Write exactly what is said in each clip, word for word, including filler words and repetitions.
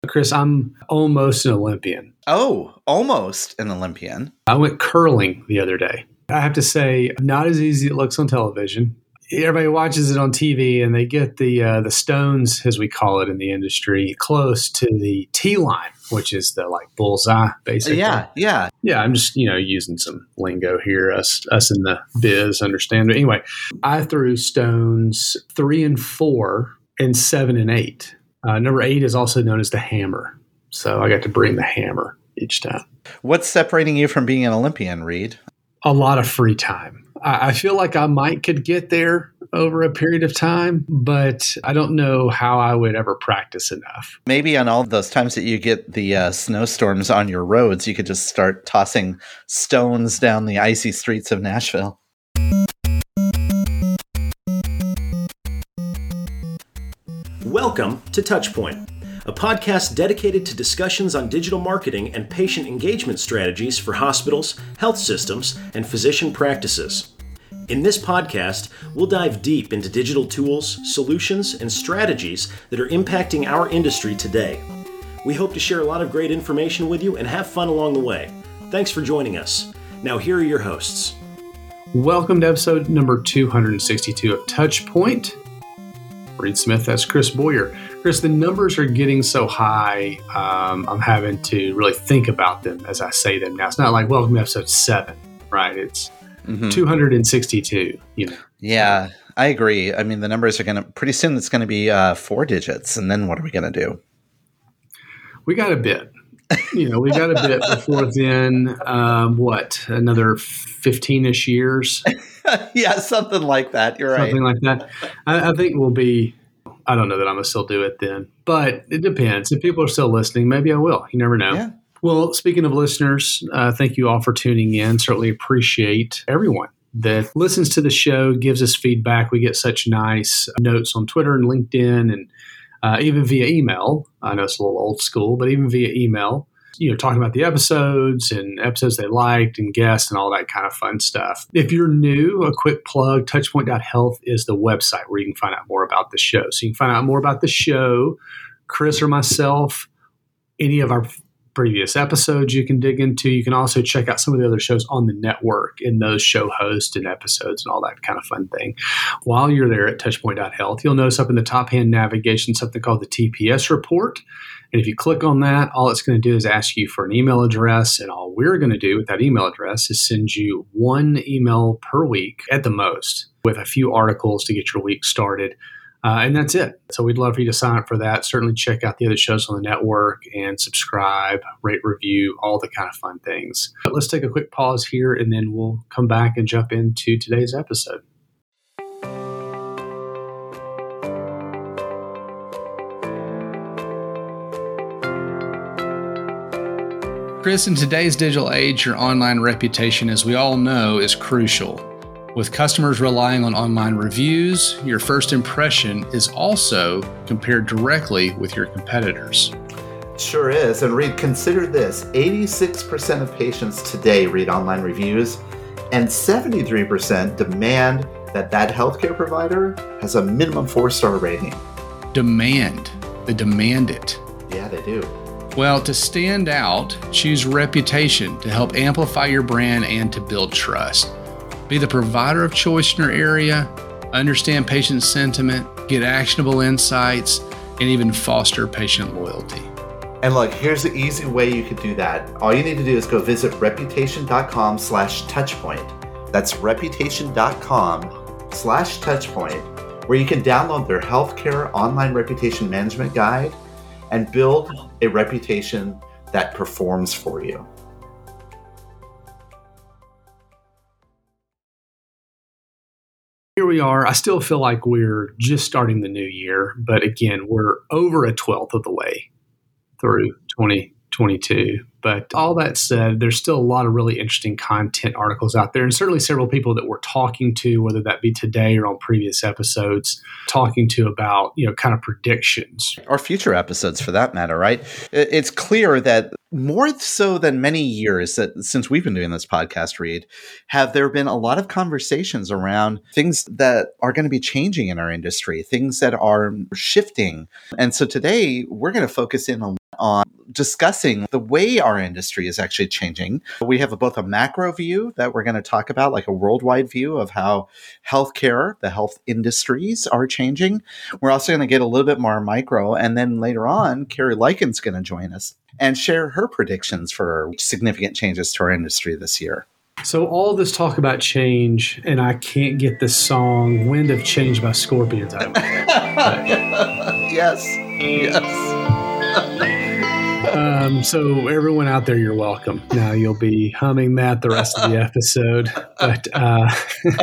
Chris, I'm almost an Olympian. Oh, almost an Olympian. I went curling the other day. I have to say, not as easy as it looks on television. Everybody watches it on T V and they get the uh, the stones, as we call it in the industry, close to the tee line, which is the like bullseye, basically. Yeah, yeah. Yeah, I'm just, you know, using some lingo here. Us us in the biz understand. But anyway, I threw stones three and four and seven and eight. Uh, number eight is also known as the hammer. So I got to bring the hammer each time. What's separating you from being an Olympian, Reed? A lot of free time. I, I feel like I might could get there over a period of time, but I don't know how I would ever practice enough. Maybe on all those times that you get the uh, snowstorms on your roads, you could just start tossing stones down the icy streets of Nashville. Welcome to Touchpoint, a podcast dedicated to discussions on digital marketing and patient engagement strategies for hospitals, health systems, and physician practices. In this podcast, we'll dive deep into digital tools, solutions, and strategies that are impacting our industry today. We hope to share a lot of great information with you and have fun along the way. Thanks for joining us. Now here are your hosts. Welcome to episode number two hundred sixty-two of Touchpoint. Reed Smith, that's Chris Boyer. Chris, the numbers are getting so high, um, I'm having to really think about them as I say them now. It's not like welcome to episode seven, right? It's mm-hmm. two hundred sixty-two, you know. Yeah, I agree. I mean, the numbers are going to, pretty soon it's going to be uh, four digits. And then what are we going to do? We got a bit. You know, we got a bit before then, um, what, another fifteen-ish years? Yeah, something like that. You're something right. Something like that. I, I think we'll be, I don't know that I'm going to still do it then, but it depends. If people are still listening, maybe I will. You never know. Yeah. Well, speaking of listeners, uh, thank you all for tuning in. Certainly appreciate everyone that listens to the show, gives us feedback. We get such nice notes on Twitter and LinkedIn and uh, even via email. I know it's a little old school, but even via email, you know, talking about the episodes and episodes they liked and guests and all that kind of fun stuff. If you're new, a quick plug, touchpoint dot health is the website where you can find out more about the show. So you can find out more about the show, Chris or myself, any of our previous episodes you can dig into. You can also check out some of the other shows on the network and those show hosts and episodes and all that kind of fun thing. While you're there at touchpoint dot health, you'll notice up in the top-hand navigation something called the T P S report. And if you click on that, all it's going to do is ask you for an email address. And all we're going to do with that email address is send you one email per week at the most with a few articles to get your week started. Uh, and that's it. So we'd love for you to sign up for that. Certainly check out the other shows on the network and subscribe, rate, review, all the kind of fun things. But let's take a quick pause here and then we'll come back and jump into today's episode. Chris, in today's digital age, your online reputation, as we all know, is crucial. With customers relying on online reviews, your first impression is also compared directly with your competitors. Sure is. And Reed, consider this. eighty-six percent of patients today read online reviews, and seventy-three percent demand that that healthcare provider has a minimum four-star rating. Demand. They demand it. Yeah, they do. Well, to stand out, choose reputation to help amplify your brand and to build trust. Be the provider of choice in your area, understand patient sentiment, get actionable insights, and even foster patient loyalty. And look, here's the easy way you could do that. All you need to do is go visit reputation dot com slash touchpoint. That's reputation dot com slash touchpoint, where you can download their healthcare online reputation management guide and build a reputation that performs for you. Here we are. I still feel like we're just starting the new year, but again, we're over a twelfth of the way through twenty twenty-two. But all that said, there's still a lot of really interesting content articles out there, and certainly several people that we're talking to, whether that be today or on previous episodes, talking to about, you know, kind of predictions. Or future episodes for that matter, right? It's clear that more so than many years that since we've been doing this podcast, Reed, have there been a lot of conversations around things that are going to be changing in our industry, things that are shifting. And so today we're going to focus in on on discussing the way our industry is actually changing. We have a, both a macro view that we're going to talk about, like a worldwide view of how healthcare, the health industries are changing. We're also going to get a little bit more micro. And then later on, Carrie Lycan's going to join us and share her predictions for significant changes to our industry this year. So all this talk about change, and I can't get the song "Wind of Change" by Scorpions out of my head. Yes, yes. um, so everyone out there, you're welcome. Now you'll be humming that the rest of the episode. But uh,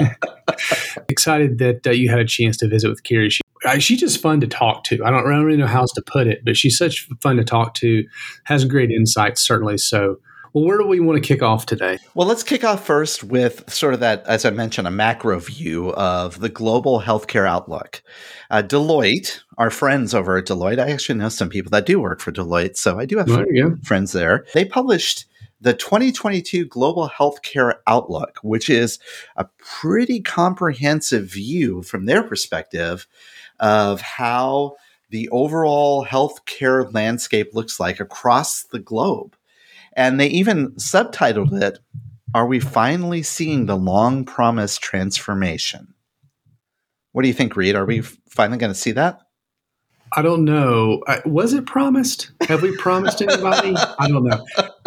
excited that uh, you had a chance to visit with Carrie. She, uh, she's just fun to talk to. I don't, I don't really know how else to put it, but she's such fun to talk to. Has great insights, certainly. So. Well, where do we want to kick off today? Well, let's kick off first with sort of that, as I mentioned, a macro view of the global healthcare outlook. Uh, Deloitte, our friends over at Deloitte, I actually know some people that do work for Deloitte, so I do have there friends there. They published the twenty twenty-two Global Healthcare Outlook, which is a pretty comprehensive view from their perspective of how the overall healthcare landscape looks like across the globe. And they even subtitled it, "Are we finally seeing the long-promised transformation?" What do you think, Reed? Are we finally going to see that? I don't know. Uh, was it promised? Have we promised anybody? I don't know.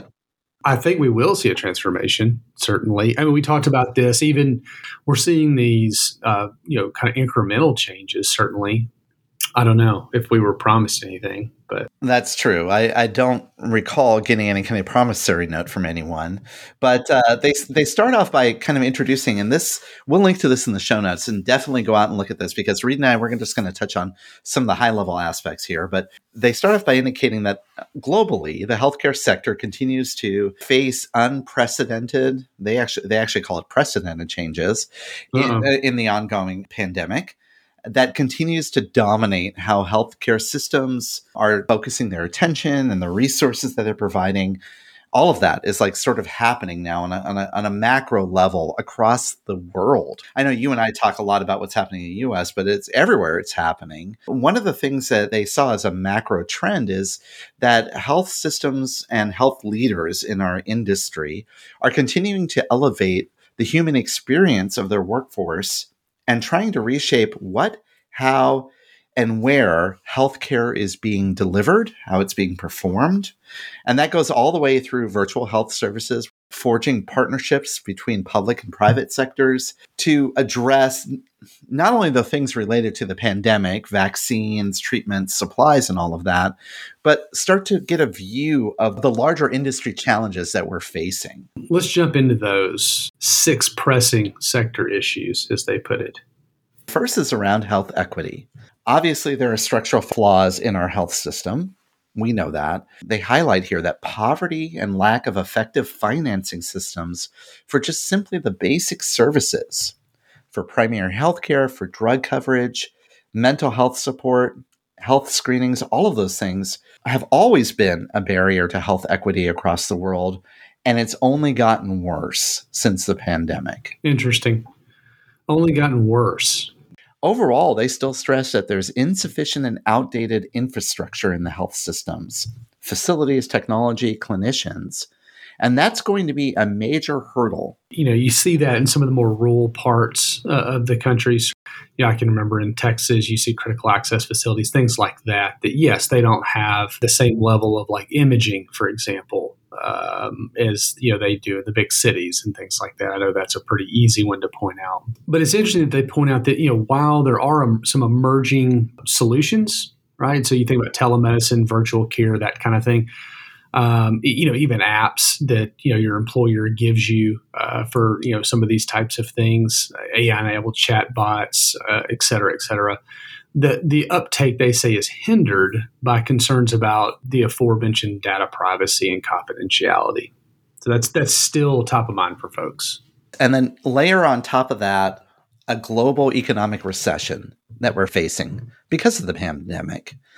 I think we will see a transformation, certainly. I mean, we talked about this. Even we're seeing these, uh, you know, kind of incremental changes, certainly. I don't know if we were promised anything, but that's true. I, I don't recall getting any kind of promissory note from anyone, but uh, they they start off by kind of introducing, and this we'll link to this in the show notes, and definitely go out and look at this because Reed and I we're just going to touch on some of the high level aspects here. But they start off by indicating that globally, the healthcare sector continues to face unprecedented. They actually they actually call it precedented changes in, in the ongoing pandemic. That continues to dominate how healthcare systems are focusing their attention and the resources that they're providing. All of that is like sort of happening now on a, on a, on a macro level across the world. I know you and I talk a lot about what's happening in the U S, but it's everywhere it's happening. One of the things that they saw as a macro trend is that health systems and health leaders in our industry are continuing to elevate the human experience of their workforce and trying to reshape what, how, and where healthcare is being delivered, how it's being performed. And that goes all the way through virtual health services, forging partnerships between public and private sectors to address not only the things related to the pandemic, vaccines, treatments, supplies, and all of that, but start to get a view of the larger industry challenges that we're facing. Let's jump into those six pressing sector issues, as they put it. First is around health equity. Obviously, there are structural flaws in our health system. We know that. They highlight here that poverty and lack of effective financing systems for just simply the basic services, for primary health care, for drug coverage, mental health support, health screenings, all of those things have always been a barrier to health equity across the world, and it's only gotten worse since the pandemic. Interesting. Only gotten worse. Overall, they still stress that there's insufficient and outdated infrastructure in the health systems, facilities, technology, clinicians, and that's going to be a major hurdle. You know, you see that in some of the more rural parts uh, of the countries. Yeah, I can remember in Texas, you see critical access facilities, things like that, that yes, they don't have the same level of like imaging, for example, um, as, you know, they do in the big cities and things like that. I know that's a pretty easy one to point out. But it's interesting that they point out that, you know, while there are um, some emerging solutions, right? So you think about telemedicine, virtual care, that kind of thing. Um, you know, even apps that, you know, your employer gives you uh, for, you know, some of these types of things, A I-enabled chat bots, uh, et cetera, et cetera. The, the uptake, they say, is hindered by concerns about the aforementioned data privacy and confidentiality. So that's that's still top of mind for folks. And then layer on top of that a global economic recession that we're facing because of the pandemic.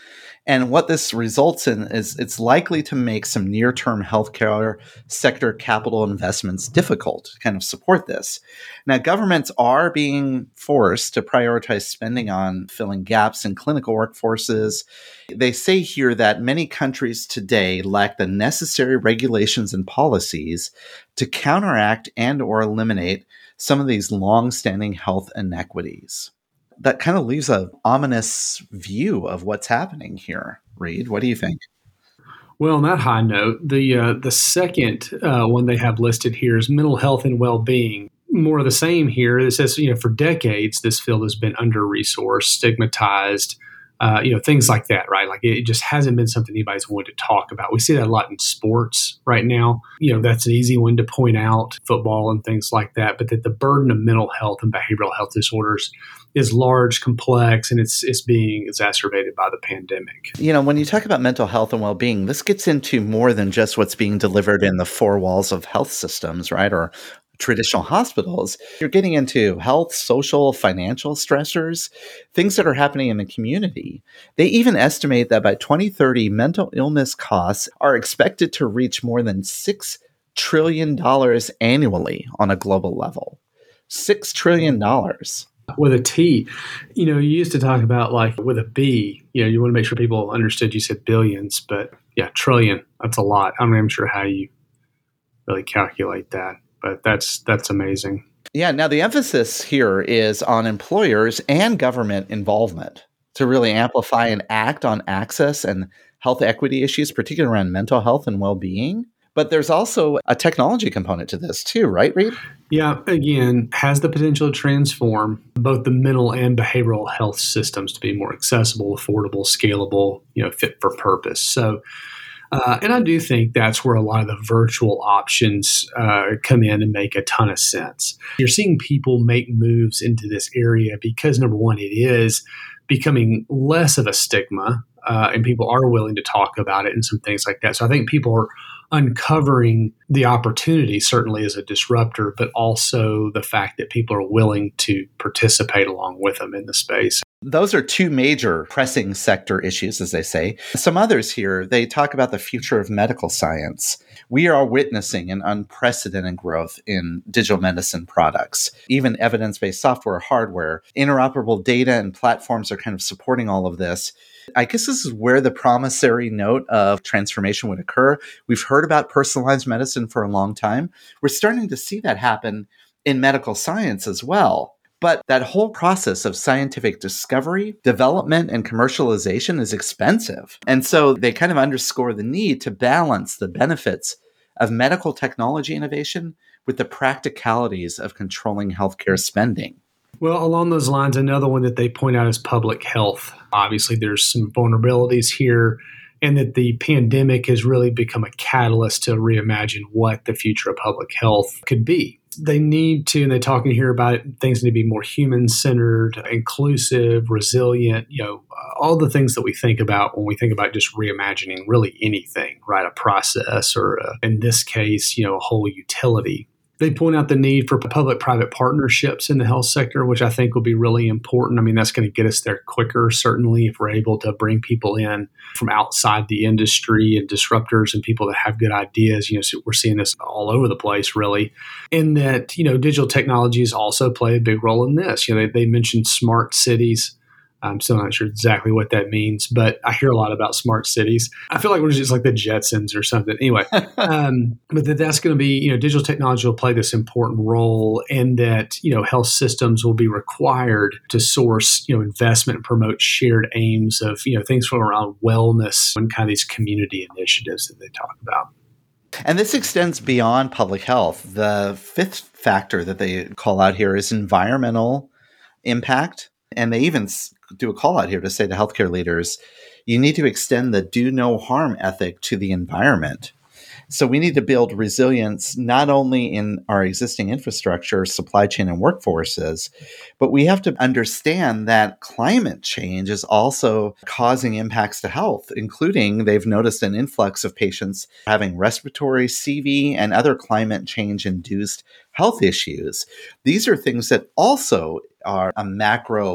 And what this results in is it's likely to make some near-term healthcare sector capital investments difficult to kind of support this. Now, governments are being forced to prioritize spending on filling gaps in clinical workforces. They say here that many countries today lack the necessary regulations and policies to counteract and or eliminate some of these long-standing health inequities. That kind of leaves an ominous view of what's happening here. Reed, what do you think? Well, on that high note, the uh, the second uh, one they have listed here is mental health and well-being. More of the same here. It says, you know, for decades, this field has been under-resourced, stigmatized, uh, you know, things like that, right? Like it just hasn't been something anybody's wanted to talk about. We see that a lot in sports right now. You know, that's an easy one to point out, football and things like that, but that the burden of mental health and behavioral health disorders is large, complex, and it's it's being exacerbated by the pandemic. You know, when you talk about mental health and well-being, this gets into more than just what's being delivered in the four walls of health systems, right? Or traditional hospitals. You're getting into health, social, financial stressors, things that are happening in the community. They even estimate that by twenty thirty, mental illness costs are expected to reach more than six trillion dollars annually on a global level. six trillion dollars. With a T, you know, you used to talk about like with a B, you know, you want to make sure people understood you said billions, but yeah, trillion, that's a lot. I'm not even sure how you really calculate that, but that's that's amazing. Yeah, now the emphasis here is on employers and government involvement to really amplify and act on access and health equity issues, particularly around mental health and well-being. But there's also a technology component to this too, right, Reed? Yeah, again, has the potential to transform both the mental and behavioral health systems to be more accessible, affordable, scalable, you know, fit for purpose. So, uh, and I do think that's where a lot of the virtual options uh, come in and make a ton of sense. You're seeing people make moves into this area because, number one, it is becoming less of a stigma, uh, and people are willing to talk about it and some things like that. So I think people are uncovering the opportunity, certainly as a disruptor, but also the fact that people are willing to participate along with them in the space. Those are two major pressing sector issues, as they say. Some others here, they talk about the future of medical science. We are witnessing an unprecedented growth in digital medicine products, even evidence-based software, hardware, interoperable data and platforms are kind of supporting all of this. I guess this is where the promissory note of transformation would occur. We've heard about personalized medicine for a long time. We're starting to see that happen in medical science as well. But that whole process of scientific discovery, development, and commercialization is expensive. And so they kind of underscore the need to balance the benefits of medical technology innovation with the practicalities of controlling healthcare spending. Well, along those lines, another one that they point out is public health. Obviously, there's some vulnerabilities here, and that the pandemic has really become a catalyst to reimagine what the future of public health could be. They need to, and they're talking here about it, things need to be more human-centered, inclusive, resilient, you know, all the things that we think about when we think about just reimagining really anything, right? A process or, a, in this case, you know, a whole utility. They point out the need for public-private partnerships in the health sector, which I think will be really important. I mean, that's going to get us there quicker, certainly, if we're able to bring people in from outside the industry and disruptors and people that have good ideas. You know, so we're seeing this all over the place, really. And that, you know, digital technologies also play a big role in this. You know, they, they mentioned smart cities. I'm still not sure exactly what that means, but I hear a lot about smart cities. I feel like we're just like the Jetsons or something. Anyway, um, but that that's going to be, you know, digital technology will play this important role, and that, you know, health systems will be required to source, you know, investment and promote shared aims of, you know, things from around wellness and kind of these community initiatives that they talk about. And this extends beyond public health. The fifth factor that they call out here is environmental impact. And they even do a call out here to say to healthcare leaders, you need to extend the do no harm ethic to the environment. So we need to build resilience not only in our existing infrastructure, supply chain, and workforces, but we have to understand that climate change is also causing impacts to health, including they've noticed an influx of patients having respiratory, C V, and other climate change-induced health issues. These are things that also are a macro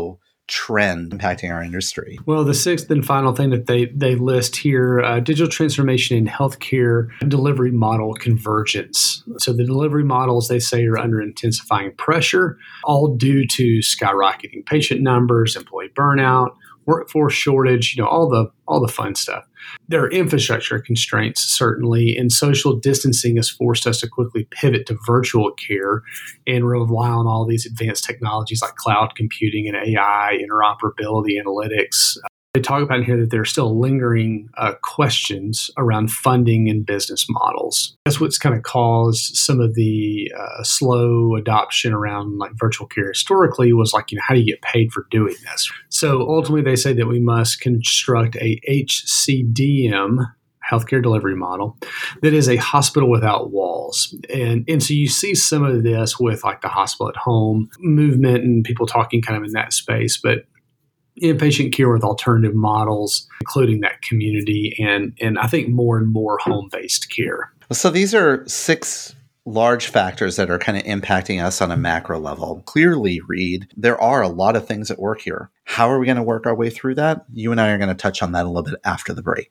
trend impacting our industry? Well, the sixth and final thing that they, they list here, uh, digital transformation in healthcare delivery model convergence. So the delivery models, they say, are under intensifying pressure, all due to skyrocketing patient numbers, employee burnout, workforce shortage, you know, all the all the fun stuff. There are infrastructure constraints, certainly, and social distancing has forced us to quickly pivot to virtual care and rely on all these advanced technologies like cloud computing and A I, interoperability, analytics. They talk about in here that there are still lingering uh, questions around funding and business models. That's what's kind of caused some of the uh, slow adoption around like virtual care historically was like, you know, how do you get paid for doing this? So ultimately they say that we must construct a H C D M, healthcare delivery model, that is a hospital without walls. And, and so you see some of this with like the hospital at home movement and people talking kind of in that space, but inpatient care with alternative models, including that community and, and I think more and more home-based care. So these are six large factors that are kind of impacting us on a macro level. Clearly, Reed, there are a lot of things at work here. How are we going to work our way through that? You and I are going to touch on that a little bit after the break.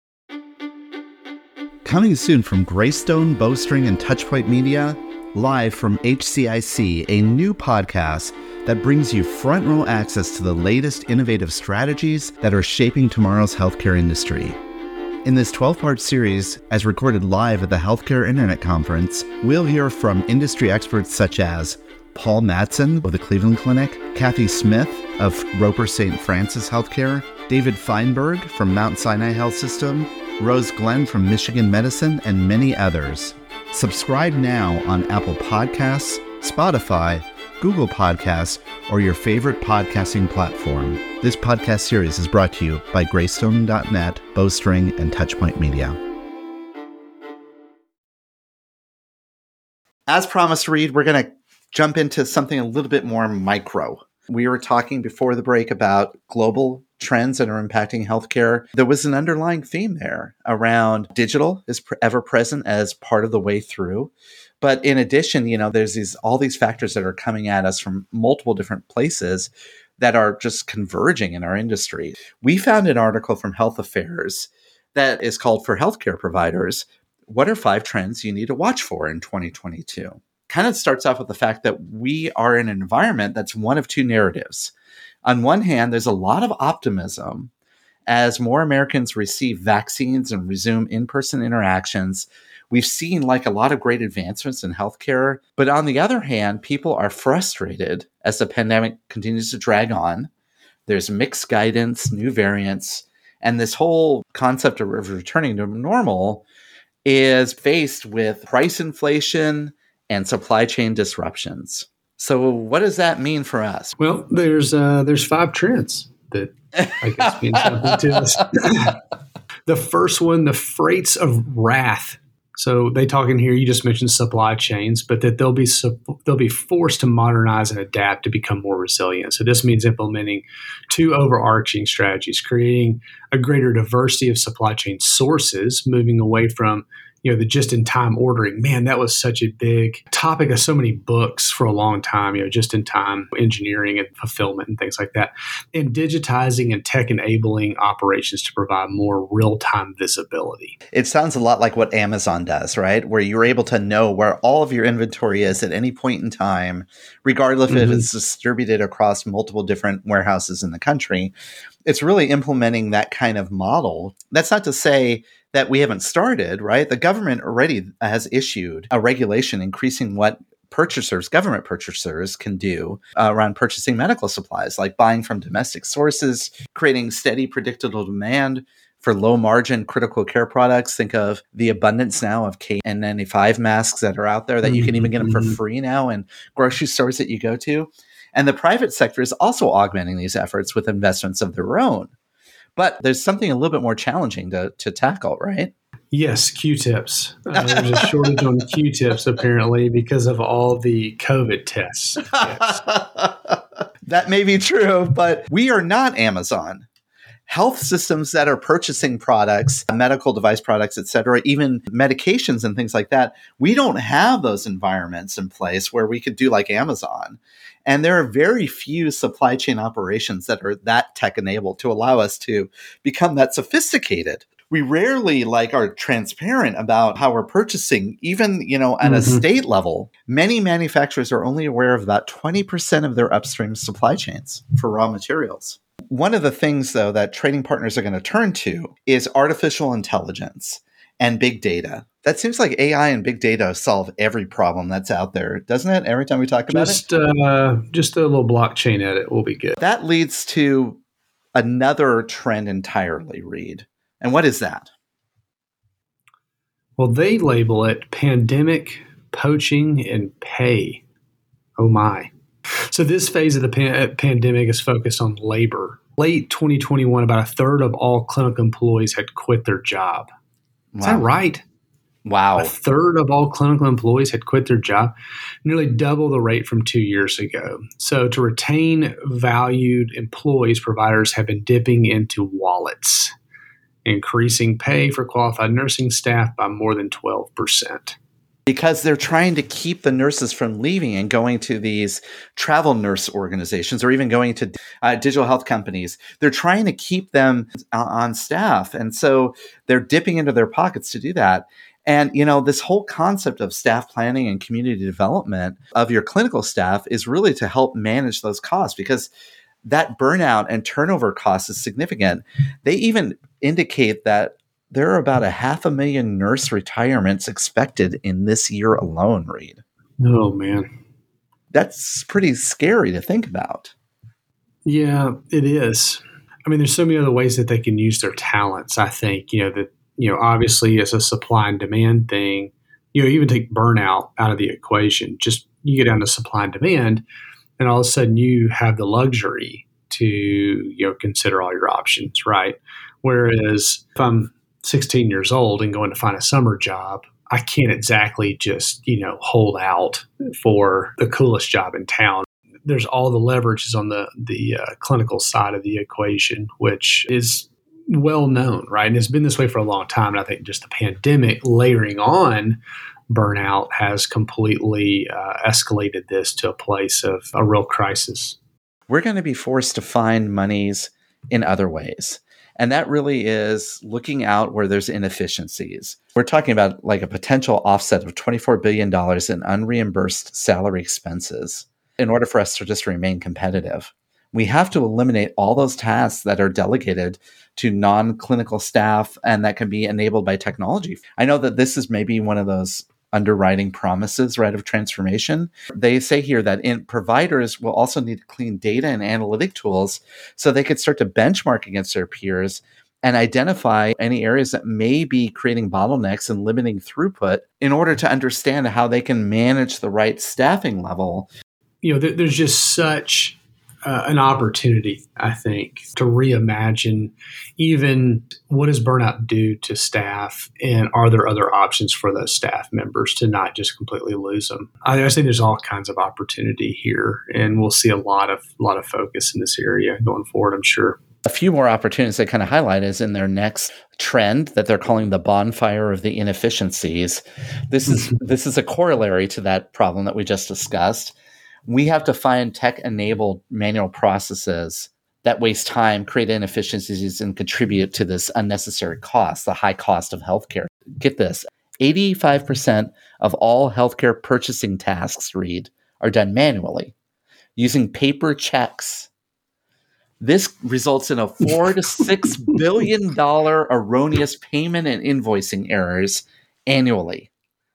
Coming soon from Greystone, Bowstring, and Touchpoint Media, live from H C I C, a new podcast that brings you front row access to the latest innovative strategies that are shaping tomorrow's healthcare industry. In this twelve-part series, as recorded live at the Healthcare Internet Conference, we'll hear from industry experts such as Paul Matson of the Cleveland Clinic, Kathy Smith of Roper Saint Francis Healthcare, David Feinberg from Mount Sinai Health System, Rose Glenn from Michigan Medicine, and many others. Subscribe now on Apple Podcasts, Spotify, Google Podcasts, or your favorite podcasting platform. This podcast series is brought to you by Greystone dot net, Bowstring, and Touchpoint Media. As promised, Reed, we're going to jump into something a little bit more micro. We were talking before the break about global trends that are impacting healthcare. There was an underlying theme there around digital is ever present as part of the way through. But in addition, you know, there's these all these factors that are coming at us from multiple different places that are just converging in our industry. We found an article from Health Affairs that is called For Healthcare Providers, What are Five Trends You Need to Watch For in twenty twenty-two? Kind of starts off with the fact that we are in an environment that's one of two narratives. On one hand, there's a lot of optimism as more Americans receive vaccines and resume in-person interactions. We've seen like a lot of great advancements in healthcare, but on the other hand, people are frustrated as the pandemic continues to drag on. There's mixed guidance, new variants, and this whole concept of returning to normal is faced with price inflation and supply chain disruptions. So what does that mean for us? Well, there's uh, there's five trends that I guess mean something to us. The first one, the freights of wrath. So they talk in here, you just mentioned supply chains, but that they'll be they'll be forced to modernize and adapt to become more resilient. So this means implementing two overarching strategies, creating a greater diversity of supply chain sources, moving away from you know, the just-in-time ordering. Man, that was such a big topic of so many books for a long time, you know, just-in-time engineering and fulfillment and things like that. And digitizing and tech-enabling operations to provide more real-time visibility. It sounds a lot like what Amazon does, right? Where you're able to know where all of your inventory is at any point in time, regardless mm-hmm. if it's distributed across multiple different warehouses in the country. It's really implementing that kind of model. That's not to say that we haven't started, right? The government already has issued a regulation increasing what purchasers, government purchasers can do uh, around purchasing medical supplies, like buying from domestic sources, creating steady, predictable demand for low margin critical care products. Think of the abundance now of K N ninety-five masks that are out there that you can even get them for free now in grocery stores that you go to. And the private sector is also augmenting these efforts with investments of their own. But there's something a little bit more challenging to, to tackle, right? Yes, Q-tips. Uh, there's a shortage on Q-tips, apparently, because of all the COVID tests. Yes. That may be true, but we are not Amazon. health systems that are purchasing products, medical device products, et cetera, even medications and things like that, we don't have those environments in place where we could do like Amazon. And there are very few supply chain operations that are that tech enabled to allow us to become that sophisticated. We rarely like are transparent about how we're purchasing, even, you know, at mm-hmm. a state level. Many manufacturers are only aware of about twenty percent of their upstream supply chains for raw materials. One of the things, though, that trading partners are going to turn to is artificial intelligence and big data. That seems like A I and big data solve every problem that's out there, doesn't it? Every time we talk about just, it? Uh, just a little blockchain edit will be good. That leads to another trend entirely, Reed. And what is that? Well, they label it pandemic, poaching, and pay. Oh, my. So this phase of the pan- pandemic is focused on labor. Late twenty twenty-one, about a third of all clinical employees had quit their job. Wow. Is that right? Wow. A third of all clinical employees had quit their job, nearly double the rate from two years ago. So to retain valued employees, providers have been dipping into wallets, increasing pay for qualified nursing staff by more than twelve percent. Because they're trying to keep the nurses from leaving and going to these travel nurse organizations or even going to uh, digital health companies. They're trying to keep them on staff. And so they're dipping into their pockets to do that. And, you know, this whole concept of staff planning and community development of your clinical staff is really to help manage those costs, because that burnout and turnover cost is significant. They even indicate that there are about a half a million nurse retirements expected in this year alone, Reed. Oh, man. That's pretty scary to think about. Yeah, it is. I mean, there's so many other ways that they can use their talents, I think, you know, that, you know, obviously it's a supply and demand thing. You know, even take burnout out of the equation. Just you get down to supply and demand, and all of a sudden you have the luxury to, you know, consider all your options, right? Whereas if I'm sixteen years old and going to find a summer job, I can't exactly just, you know, hold out for the coolest job in town. There's all the leverages on the, the uh, clinical side of the equation, which is well known, right? And it's been this way for a long time. And I think just the pandemic layering on burnout has completely uh, escalated this to a place of a real crisis. We're going to be forced to find monies in other ways. And that really is looking out where there's inefficiencies. We're talking about like a potential offset of twenty-four billion dollars in unreimbursed salary expenses in order for us to just remain competitive. We have to eliminate all those tasks that are delegated to non-clinical staff and that can be enabled by technology. I know that this is maybe one of those underwriting promises, right, of transformation. They say here that in providers will also need to clean data and analytic tools so they could start to benchmark against their peers and identify any areas that may be creating bottlenecks and limiting throughput in order to understand how they can manage the right staffing level. You know, there, there's just such uh, an opportunity, I think, to reimagine even what does burnout do to staff, and are there other options for those staff members to not just completely lose them? I, I think there's all kinds of opportunity here, and we'll see a lot of lot of focus in this area going forward, I'm sure. A few more opportunities they kind of highlight is in their next trend that they're calling the bonfire of the inefficiencies. This is this is a corollary to that problem that we just discussed. We have to find tech-enabled manual processes that waste time, create inefficiencies, and contribute to this unnecessary cost, the high cost of healthcare. Get this, eighty-five percent of all healthcare purchasing tasks, Reed, are done manually using paper checks. This results in a four to six billion dollar erroneous payment and invoicing errors annually.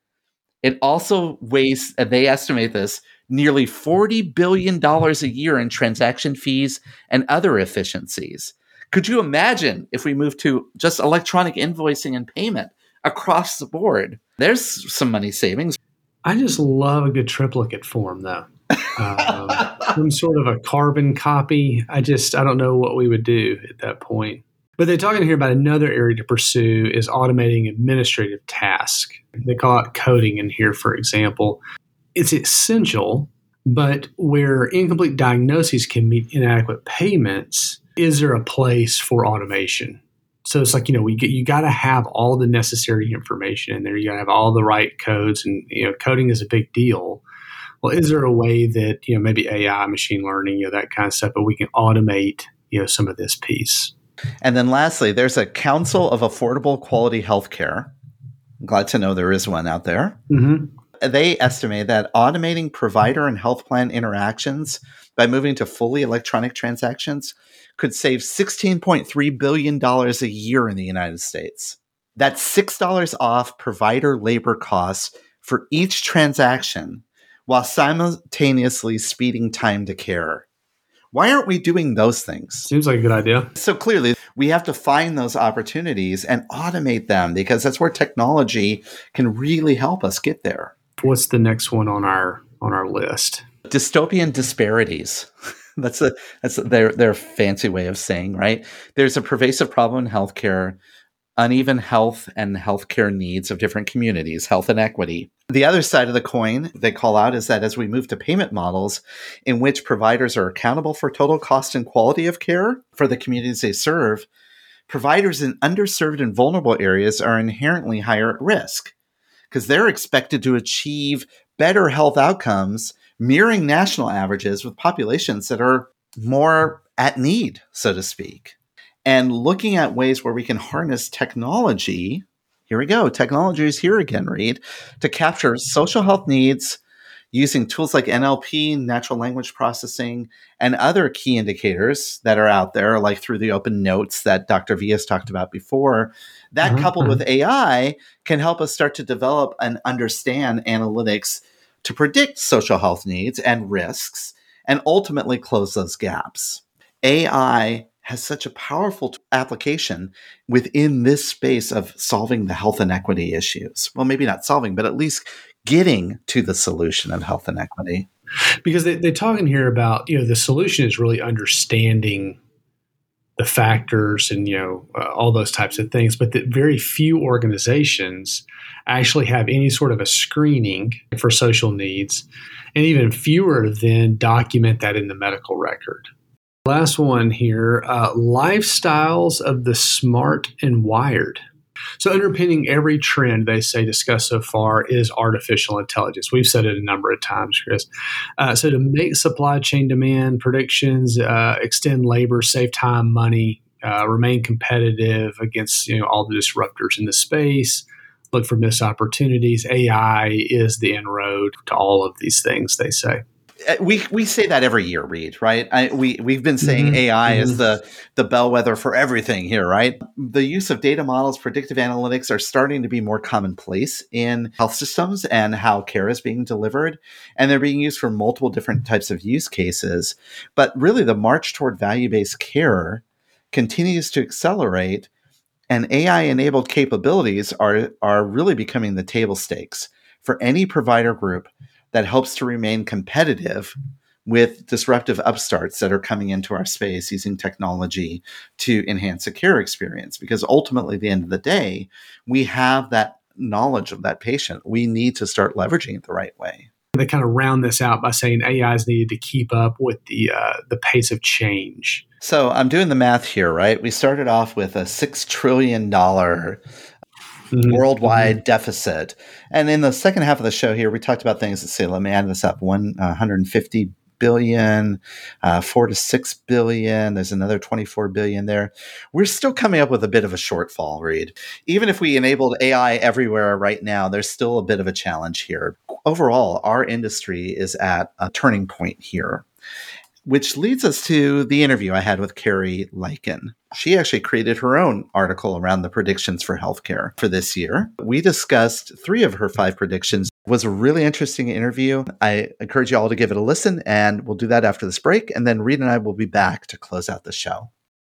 It also wastes, they estimate this, nearly forty billion dollars a year in transaction fees and other efficiencies. Could you imagine if we moved to just electronic invoicing and payment across the board? There's some money savings. I just love a good triplicate form, though. Um, some sort of a carbon copy. I just, I don't know what we would do at that point. But they're talking here about another area to pursue is automating administrative tasks. They call it coding in here, for example. It's essential, but where incomplete diagnoses can meet inadequate payments, is there a place for automation? So it's like, you know, we get, you got to have all the necessary information in there. You got to have all the right codes, and, you know, coding is a big deal. Well, is there a way that, you know, maybe A I, machine learning, you know, that kind of stuff, but we can automate, you know, some of this piece? And then lastly, there's a Council of Affordable Quality Healthcare. I'm glad to know there is one out there. Mm-hmm. They estimate that automating provider and health plan interactions by moving to fully electronic transactions could save sixteen point three billion dollars a year in the United States. That's six dollars off provider labor costs for each transaction, while simultaneously speeding time to care. Why aren't we doing those things? Seems like a good idea. So clearly, we have to find those opportunities and automate them, because that's where technology can really help us get there. What's the next one on our on our list? Dystopian disparities. That's a that's their their fancy way of saying, right? There's a pervasive problem in healthcare, uneven health and healthcare needs of different communities, health inequity. The other side of the coin they call out is that as we move to payment models in which providers are accountable for total cost and quality of care for the communities they serve, providers in underserved and vulnerable areas are inherently higher at risk because they're expected to achieve better health outcomes, mirroring national averages with populations that are more at need, so to speak. And looking at ways where we can harness technology, here we go, technology is here again, Reed, to capture social health needs using tools like N L P, natural language processing, and other key indicators that are out there, like through the open notes that Doctor V has talked about before. That mm-hmm. coupled with A I can help us start to develop and understand analytics to predict social health needs and risks, and ultimately close those gaps. A I has such a powerful application within this space of solving the health inequity issues. Well, maybe not solving, but at least getting to the solution of health inequity. Because they, they talk in here about, you know, the solution is really understanding the factors and, you know, uh, all those types of things, but that very few organizations actually have any sort of a screening for social needs, and even fewer then document that in the medical record. Last one here, uh, lifestyles of the smart and wired. So underpinning every trend they say discussed so far is artificial intelligence. We've said it a number of times, Chris. Uh, so to make supply chain demand predictions, uh, extend labor, save time, money, uh, remain competitive against, you know, all the disruptors in the space, look for missed opportunities. A I is the inroad to all of these things, they say. We we say that every year, Reed, right? I, we, we've been saying mm-hmm. A I mm-hmm. is the, the bellwether for everything here, right? The use of data models, predictive analytics are starting to be more commonplace in health systems and how care is being delivered. And they're being used for multiple different types of use cases. But really, the march toward value-based care continues to accelerate, and A I-enabled capabilities are, are really becoming the table stakes for any provider group that helps to remain competitive with disruptive upstarts that are coming into our space using technology to enhance the care experience. Because ultimately, at the end of the day, we have that knowledge of that patient. We need to start leveraging it the right way. They kind of round this out by saying A I is needed to keep up with the uh, the pace of change. So I'm doing the math here, right? We started off with a six trillion dollars Mm-hmm. worldwide mm-hmm. deficit. And in the second half of the show here, we talked about things that say, let me add this up, one hundred fifty billion, uh, four to six billion. There's another twenty-four billion there. We're still coming up with a bit of a shortfall, Reed. Even if we enabled A I everywhere right now, there's still a bit of a challenge here. Overall, our industry is at a turning point here, which leads us to the interview I had with Carrie Lykken. She actually created her own article around the predictions for healthcare for this year. We discussed three of her five predictions. It was a really interesting interview. I encourage you all to give it a listen, and we'll do that after this break. And then Reed and I will be back to close out the show.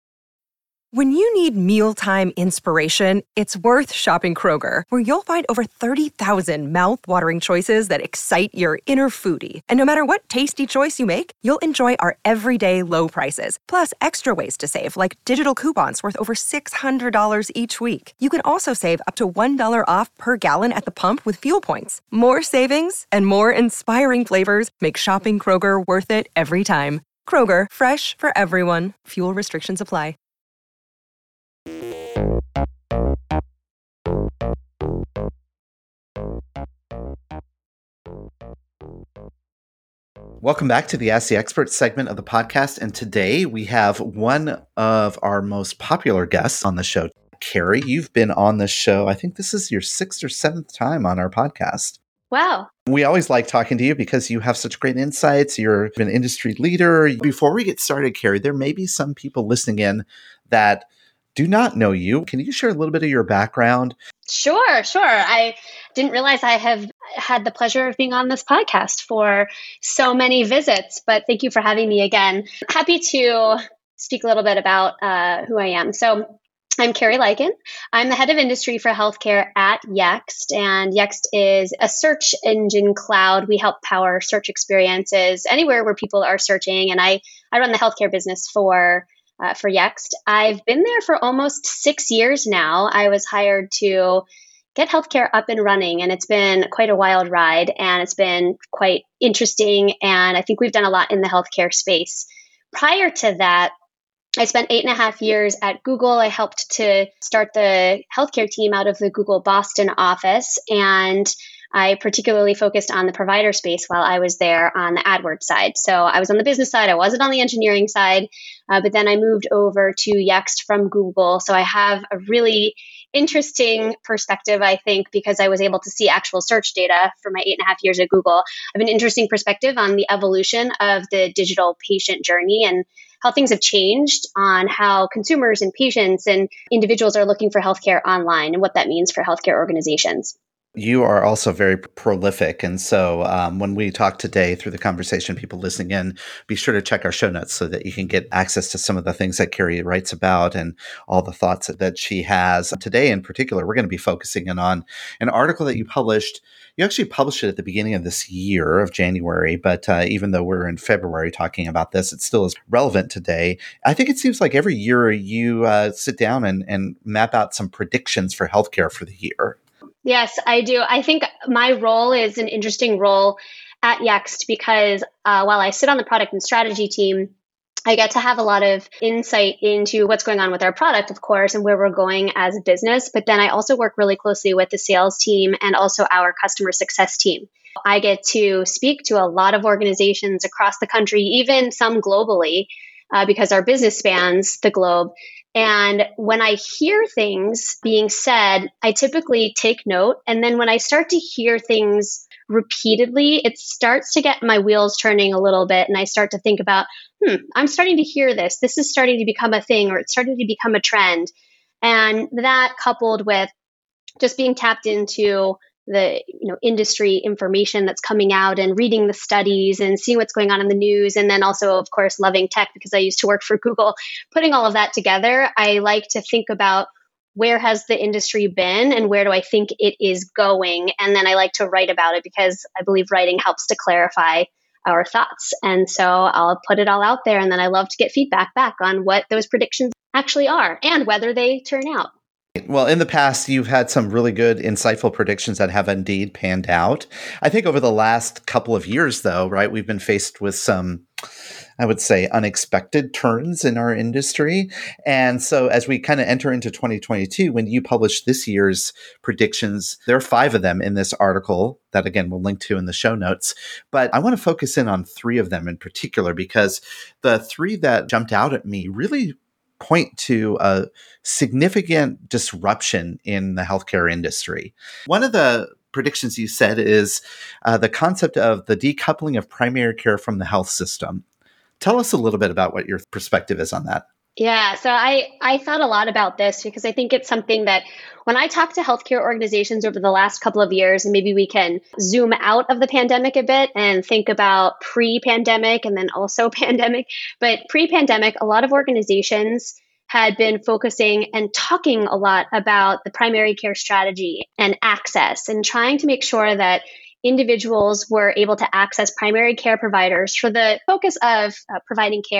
When you need mealtime inspiration, it's worth shopping Kroger, where you'll find over thirty thousand mouth-watering choices that excite your inner foodie. And no matter what tasty choice you make, you'll enjoy our everyday low prices, plus extra ways to save, like digital coupons worth over six hundred dollars each week. You can also save up to one dollar off per gallon at the pump with fuel points. More savings and more inspiring flavors make shopping Kroger worth it every time. Kroger, fresh for everyone. Fuel restrictions apply. Welcome back to the Ask the Expert segment of the podcast. And today we have one of our most popular guests on the show. Carrie, you've been on the show. I think this is your sixth or seventh time on our podcast. Wow. We always like talking to you because you have such great insights. You're an industry leader. Before we get started, Carrie, there may be some people listening in that do not know you. Can you share a little bit of your background? Sure, sure. I didn't realize I have had the pleasure of being on this podcast for so many visits, but thank you for having me again. Happy to speak a little bit about uh, who I am. So I'm Carrie Lycan. I'm the head of industry for healthcare at Yext, and Yext is a search engine cloud. We help power search experiences anywhere where people are searching, and I, I run the healthcare business for uh, for Yext. I've been there for almost six years now. I was hired to get healthcare up and running, and it's been quite a wild ride, and it's been quite interesting, and I think we've done a lot in the healthcare space. Prior to that, I spent eight and a half years at Google. I helped to start the healthcare team out of the Google Boston office, and I particularly focused on the provider space while I was there on the AdWords side. So I was on the business side. I wasn't on the engineering side, uh, but then I moved over to Yext from Google. So I have a really interesting perspective, I think, because I was able to see actual search data for my eight and a half years at Google. I have an interesting perspective on the evolution of the digital patient journey and how things have changed on how consumers and patients and individuals are looking for healthcare online and what that means for healthcare organizations. You are also very prolific. And so um, when we talk today through the conversation, people listening in, be sure to check our show notes so that you can get access to some of the things that Carrie writes about and all the thoughts that she has. Today in particular, we're going to be focusing in on an article that you published. You actually published it at the beginning of this year of January, but uh, even though we're in February talking about this, it still is relevant today. I think it seems like every year you uh, sit down and, and map out some predictions for healthcare for the year. Yes, I do. I think my role is an interesting role at Yext because uh, while I sit on the product and strategy team, I get to have a lot of insight into what's going on with our product, of course, and where we're going as a business. But then I also work really closely with the sales team and also our customer success team. I get to speak to a lot of organizations across the country, even some globally, uh, because our business spans the globe. And when I hear things being said, I typically take note. And then when I start to hear things repeatedly, it starts to get my wheels turning a little bit. And I start to think about, hmm, I'm starting to hear this. This is starting to become a thing, or it's starting to become a trend. And that coupled with just being tapped into the you know industry information that's coming out and reading the studies and seeing what's going on in the news. And then also, of course, loving tech because I used to work for Google. Putting all of that together, I like to think about where has the industry been and where do I think it is going? And then I like to write about it because I believe writing helps to clarify our thoughts. And so I'll put it all out there. And then I love to get feedback back on what those predictions actually are and whether they turn out. Well, in the past, you've had some really good, insightful predictions that have indeed panned out. I think over the last couple of years, though, right, we've been faced with some, I would say, unexpected turns in our industry. And so as we kind of enter into twenty twenty-two, when you publish this year's predictions, there are five of them in this article that, again, we'll link to in the show notes. But I want to focus in on three of them in particular, because the three that jumped out at me really point to a significant disruption in the healthcare industry. One of the predictions you said is uh, the concept of the decoupling of primary care from the health system. Tell us a little bit about what your perspective is on that. Yeah, so I, I thought a lot about this because I think it's something that when I talk to healthcare organizations over the last couple of years, and maybe we can zoom out of the pandemic a bit and think about pre-pandemic and then also pandemic. But pre-pandemic, a lot of organizations had been focusing and talking a lot about the primary care strategy and access and trying to make sure that individuals were able to access primary care providers for the focus of uh, providing care,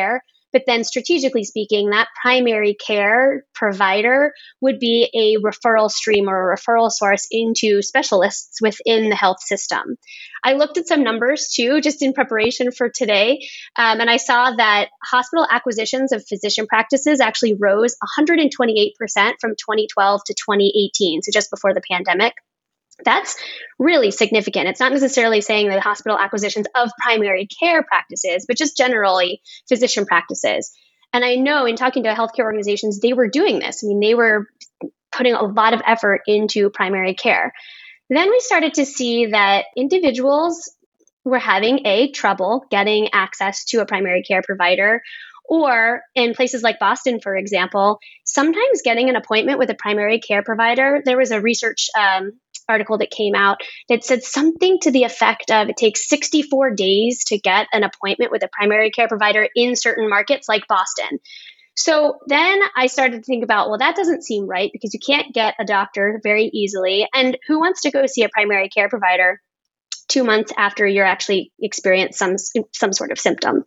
But then strategically speaking, that primary care provider would be a referral stream or a referral source into specialists within the health system. I looked at some numbers too, just in preparation for today, um, and I saw that hospital acquisitions of physician practices actually rose one hundred twenty-eight percent from twenty twelve to twenty eighteen, so just before the pandemic. That's really significant. It's not necessarily saying that hospital acquisitions of primary care practices, but just generally physician practices. And I know in talking to healthcare organizations, they were doing this. I mean, they were putting a lot of effort into primary care. Then we started to see that individuals were having a trouble getting access to a primary care provider, or in places like Boston, for example, sometimes getting an appointment with a primary care provider. There was a research um, article that came out that said something to the effect of it takes sixty-four days to get an appointment with a primary care provider in certain markets like Boston. So then I started to think about, well, that doesn't seem right because you can't get a doctor very easily. And who wants to go see a primary care provider two months after you're actually experience some some sort of symptom?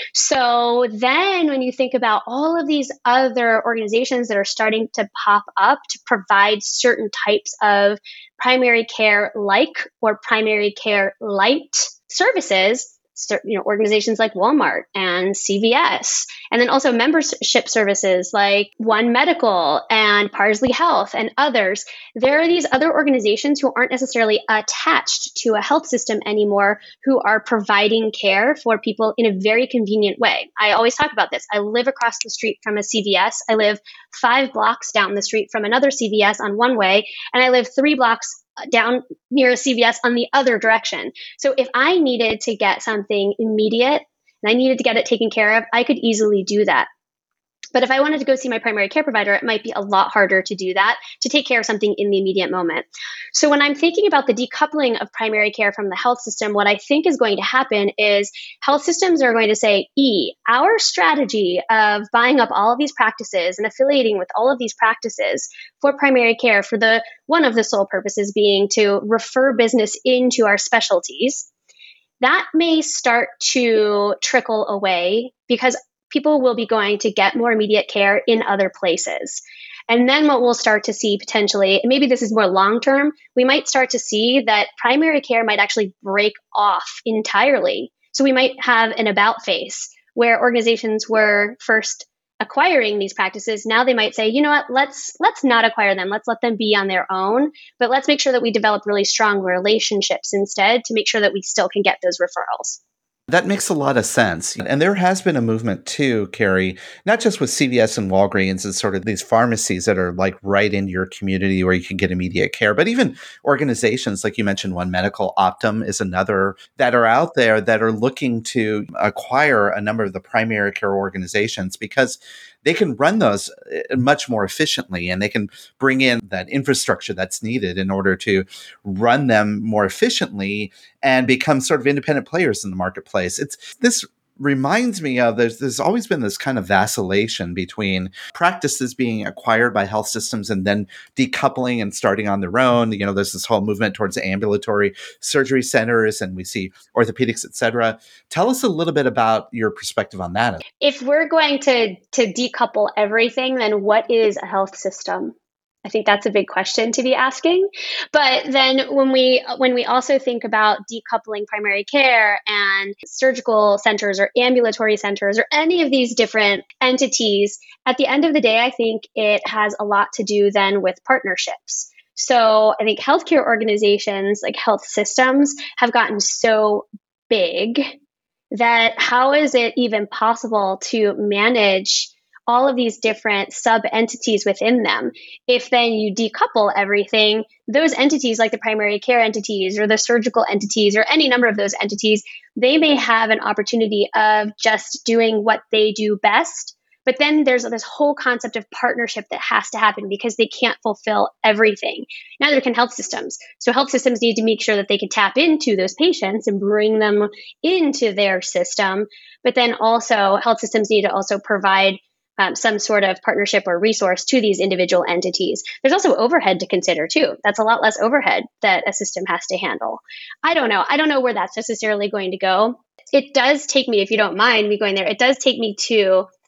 So then when you think about all of these other organizations that are starting to pop up to provide certain types of primary care like or primary care light services, you know, organizations like Walmart and C V S, and then also membership services like One Medical and Parsley Health and others. There are these other organizations who aren't necessarily attached to a health system anymore, who are providing care for people in a very convenient way. I always talk about this. I live across the street from a C V S. I live five blocks down the street from another C V S on one way, and I live three blocks down near a C V S on the other direction. So if I needed to get something immediate and I needed to get it taken care of, I could easily do that. But if I wanted to go see my primary care provider, it might be a lot harder to do that, to take care of something in the immediate moment. So when I'm thinking about the decoupling of primary care from the health system, what I think is going to happen is health systems are going to say, E, our strategy of buying up all of these practices and affiliating with all of these practices for primary care, for the one of the sole purposes being to refer business into our specialties, that may start to trickle away because people will be going to get more immediate care in other places. And then what we'll start to see potentially, and maybe this is more long-term, we might start to see that primary care might actually break off entirely. So we might have an about face where organizations were first acquiring these practices. Now they might say, you know what, let's let's not acquire them. Let's let them be on their own, but let's make sure that we develop really strong relationships instead to make sure that we still can get those referrals. That makes a lot of sense. And there has been a movement too, Carrie, not just with C V S and Walgreens and sort of these pharmacies that are like right in your community where you can get immediate care, but even organizations like you mentioned, One Medical, Optum is another that are out there that are looking to acquire a number of the primary care organizations because they can run those much more efficiently and they can bring in that infrastructure that's needed in order to run them more efficiently and become sort of independent players in the marketplace. It's this reminds me of there's there's always been this kind of vacillation between practices being acquired by health systems and then decoupling and starting on their own. You know, there's this whole movement towards ambulatory surgery centers and we see orthopedics, et cetera. Tell us a little bit about your perspective on that. If we're going to to decouple everything, then what is a health system? I think that's a big question to be asking. But then when we when we also think about decoupling primary care and surgical centers or ambulatory centers or any of these different entities, at the end of the day, I think it has a lot to do then with partnerships. So I think healthcare organizations like health systems have gotten so big that how is it even possible to manage all of these different sub-entities within them? If then you decouple everything, those entities like the primary care entities or the surgical entities or any number of those entities, they may have an opportunity of just doing what they do best. But then there's this whole concept of partnership that has to happen because they can't fulfill everything. Neither can health systems. So health systems need to make sure that they can tap into those patients and bring them into their system. But then also health systems need to also provide Um, some sort of partnership or resource to these individual entities. There's also overhead to consider too. That's a lot less overhead that a system has to handle. I don't know. I don't know where that's necessarily going to go. It does take me, if you don't mind me going there, it does take me to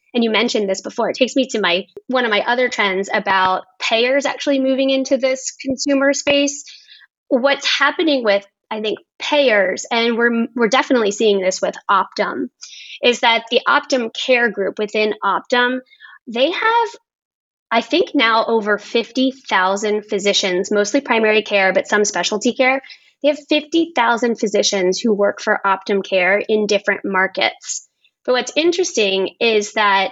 and you mentioned this before, it takes me to my one of my other trends about payers actually moving into this consumer space. What's happening with, I think, payers, and we're we're definitely seeing this with Optum, is that the Optum Care Group within Optum, they have, I think now over fifty thousand physicians, mostly primary care, but some specialty care. They have fifty thousand physicians who work for Optum Care in different markets. But what's interesting is that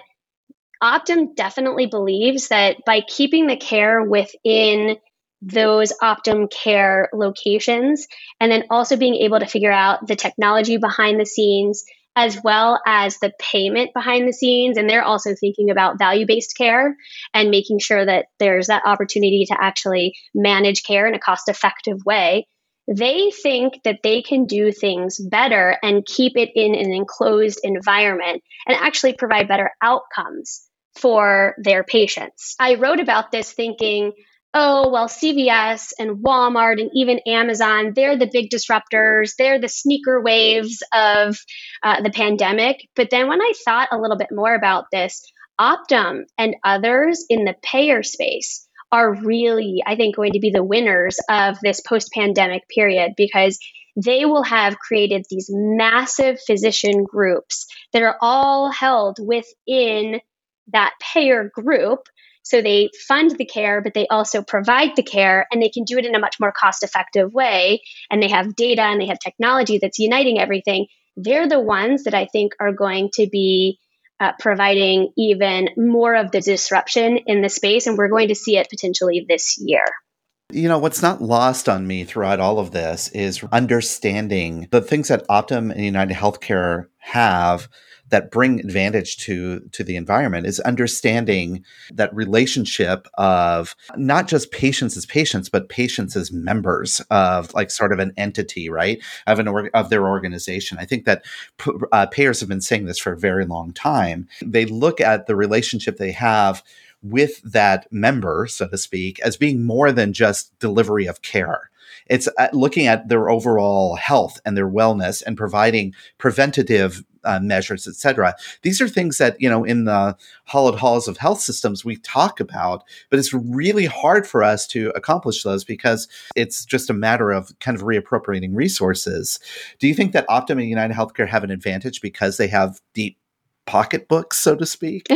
Optum definitely believes that by keeping the care within those Optum Care locations, and then also being able to figure out the technology behind the scenes, as well as the payment behind the scenes. And they're also thinking about value-based care and making sure that there's that opportunity to actually manage care in a cost-effective way. They think that they can do things better and keep it in an enclosed environment and actually provide better outcomes for their patients. I wrote about this thinking, oh, well, C V S and Walmart and even Amazon, they're the big disruptors. They're the sneaker waves of uh, the pandemic. But then when I thought a little bit more about this, Optum and others in the payer space are really, I think, going to be the winners of this post-pandemic period, because they will have created these massive physician groups that are all held within that payer group. So they fund the care, but they also provide the care, and they can do it in a much more cost-effective way. And they have data and they have technology that's uniting everything. They're the ones that I think are going to be uh, providing even more of the disruption in the space. And we're going to see it potentially this year. You know, what's not lost on me throughout all of this is understanding the things that Optum and United Healthcare have that bring advantage to, to the environment, is understanding that relationship of not just patients as patients, but patients as members of like sort of an entity, right? Of an or- of their organization. I think that uh, payers have been saying this for a very long time. They look at the relationship they have with that member, so to speak, as being more than just delivery of care. It's looking at their overall health and their wellness and providing preventative uh, measures, et cetera. These are things that, you know, in the hollowed halls of health systems we talk about, but it's really hard for us to accomplish those because it's just a matter of kind of reappropriating resources. Do you think that Optum and United Healthcare have an advantage because they have deep pocketbooks, so to speak?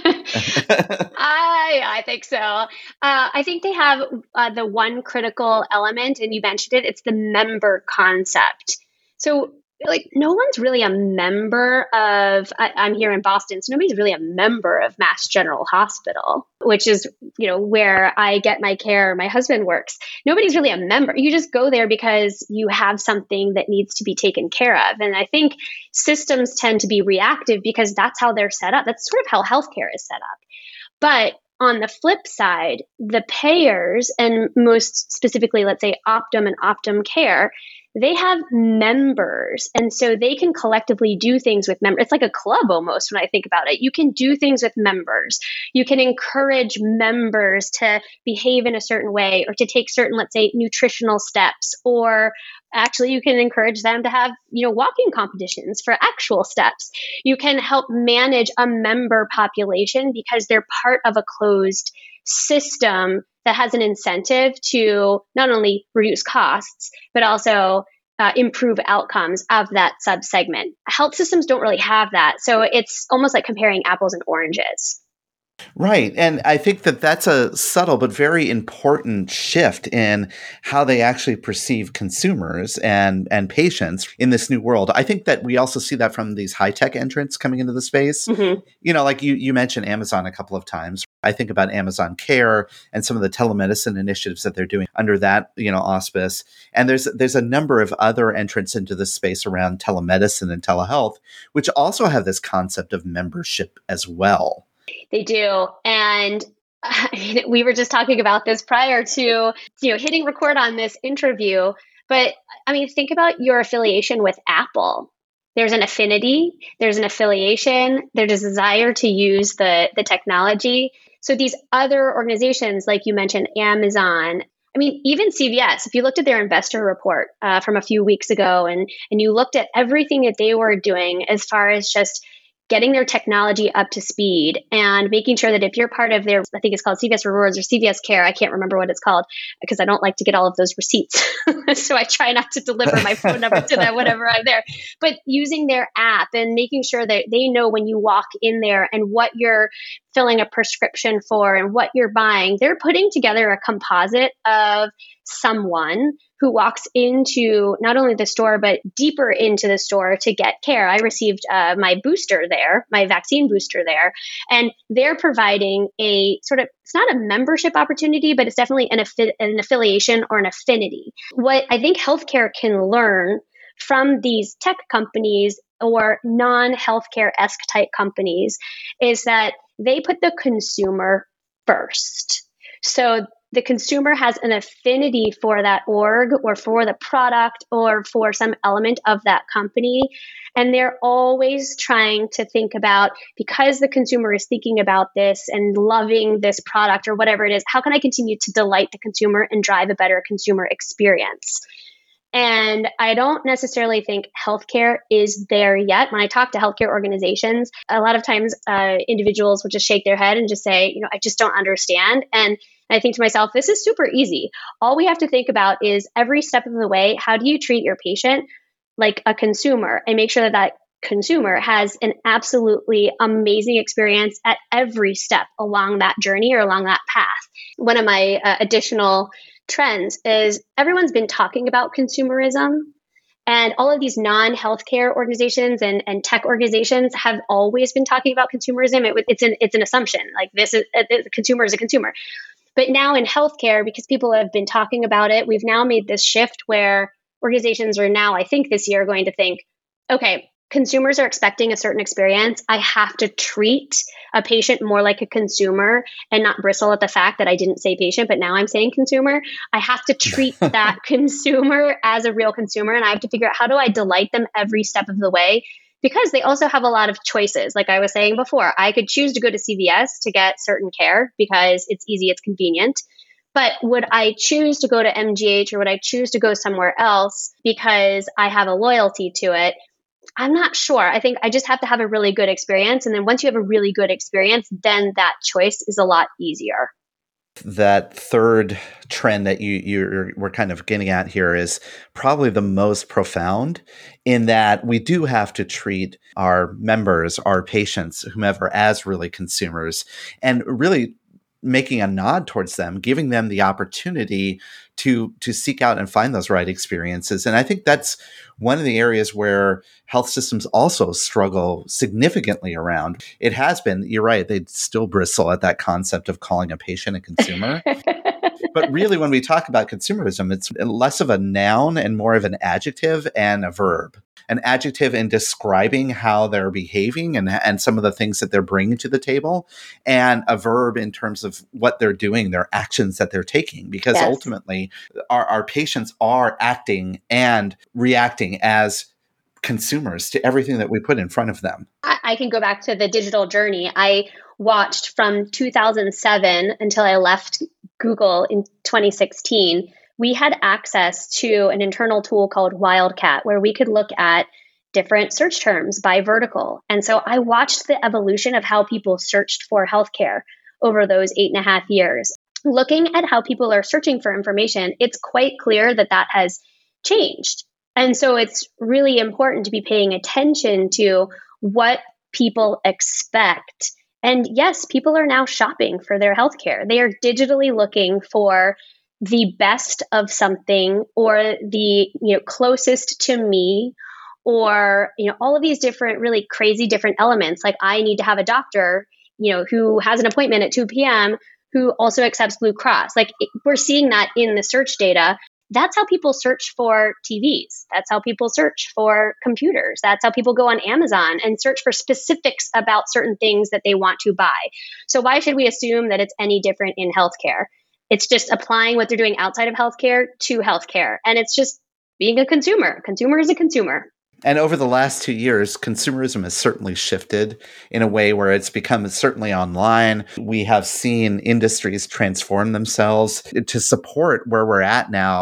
I I think so. Uh, I think they have uh, the one critical element, and you mentioned it, it's the member concept. So like no one's really a member of, I, I'm here in Boston, so nobody's really a member of Mass General Hospital, which is, you know, where I get my care, my husband works. Nobody's really a member. You just go there because you have something that needs to be taken care of. And I think systems tend to be reactive because that's how they're set up. That's sort of how healthcare is set up. But on the flip side, the payers, and most specifically, let's say Optum and Optum Care, they have members. And so they can collectively do things with members. It's like a club almost when I think about it. You can do things with members. You can encourage members to behave in a certain way or to take certain, let's say, nutritional steps, or actually you can encourage them to have, you know, walking competitions for actual steps. You can help manage a member population because they're part of a closed system that has an incentive to not only reduce costs, but also uh, improve outcomes of that subsegment. Health systems don't really have that. So it's almost like comparing apples and oranges. Right. And I think that that's a subtle but very important shift in how they actually perceive consumers and, and patients in this new world. I think that we also see that from these high-tech entrants coming into the space. Mm-hmm. You know, like you, you mentioned Amazon a couple of times. I think about Amazon Care and some of the telemedicine initiatives that they're doing under that, you know, auspice. And there's there's a number of other entrants into the space around telemedicine and telehealth, which also have this concept of membership as well. They do. And I mean, we were just talking about this prior to, you know, hitting record on this interview. But I mean, think about your affiliation with Apple. There's an affinity, there's an affiliation, there's a desire to use the, the technology. So these other organizations, like you mentioned, Amazon, I mean, even C V S, if you looked at their investor report uh, from a few weeks ago and, and you looked at everything that they were doing as far as just getting their technology up to speed and making sure that if you're part of their, I think it's called C V S Rewards or C V S Care, I can't remember what it's called because I don't like to get all of those receipts. So I try not to deliver my phone number to them whenever I'm there. But using their app and making sure that they know when you walk in there and what you're filling a prescription for and what you're buying, they're putting together a composite of someone who walks into not only the store, but deeper into the store to get care. I received uh, my booster there, my vaccine booster there, and they're providing a sort of, it's not a membership opportunity, but it's definitely an, affi- an affiliation or an affinity. What I think healthcare can learn from these tech companies or non-healthcare-esque type companies is that they put the consumer first. So the consumer has an affinity for that org or for the product or for some element of that company. And they're always trying to think about, because the consumer is thinking about this and loving this product or whatever it is, how can I continue to delight the consumer and drive a better consumer experience? And I don't necessarily think healthcare is there yet. When I talk to healthcare organizations, a lot of times uh, individuals will just shake their head and just say, you know, I just don't understand. And I think to myself, this is super easy. All we have to think about is every step of the way, how do you treat your patient like a consumer and make sure that that consumer has an absolutely amazing experience at every step along that journey or along that path. One of my uh, additional trends is everyone's been talking about consumerism, and all of these non-healthcare organizations and, and tech organizations have always been talking about consumerism. It, it's an it's an assumption, like this is a, a consumer is a consumer. But now in healthcare, because people have been talking about it, we've now made this shift where organizations are now, I think this year, going to think, okay, consumers are expecting a certain experience. I have to treat a patient more like a consumer and not bristle at the fact that I didn't say patient, but now I'm saying consumer. I have to treat that consumer as a real consumer, and I have to figure out how do I delight them every step of the way, because they also have a lot of choices. Like I was saying before, I could choose to go to C V S to get certain care because it's easy, it's convenient. But would I choose to go to M G H or would I choose to go somewhere else because I have a loyalty to it? I'm not sure. I think I just have to have a really good experience. And then once you have a really good experience, then that choice is a lot easier. That third trend that you you're we're kind of getting at here is probably the most profound, in that we do have to treat our members, our patients, whomever, as really consumers, and really making a nod towards them, giving them the opportunity to to seek out and find those right experiences. And I think that's one of the areas where health systems also struggle significantly around. It has been, you're right, they still bristle at that concept of calling a patient a consumer. But really, when we talk about consumerism, it's less of a noun and more of an adjective and a verb. An adjective in describing how they're behaving and, and some of the things that they're bringing to the table, and a verb in terms of what they're doing, their actions that they're taking. Because yes, ultimately, our, our patients are acting and reacting as consumers to everything that we put in front of them. I, I can go back to the digital journey. I watched from two thousand seven until I left Google in twenty sixteen. We had access to an internal tool called Wildcat, where we could look at different search terms by vertical. And so I watched the evolution of how people searched for healthcare over those eight and a half years. Looking at how people are searching for information, it's quite clear that that has changed. And so it's really important to be paying attention to what people expect. And yes, people are now shopping for their healthcare. They are digitally looking for the best of something, or the, you know, closest to me, or, you know, all of these different, really crazy different elements. Like I need to have a doctor, you know, who has an appointment at two p.m. who also accepts Blue Cross. Like it, we're seeing that in the search data. That's how people search for T Vs. That's how people search for computers. That's how people go on Amazon and search for specifics about certain things that they want to buy. So why should we assume that it's any different in healthcare? It's just applying what they're doing outside of healthcare to healthcare. And it's just being a consumer. Consumer is a consumer. And over the last two years, consumerism has certainly shifted in a way where it's become certainly online. We have seen industries transform themselves to support where we're at now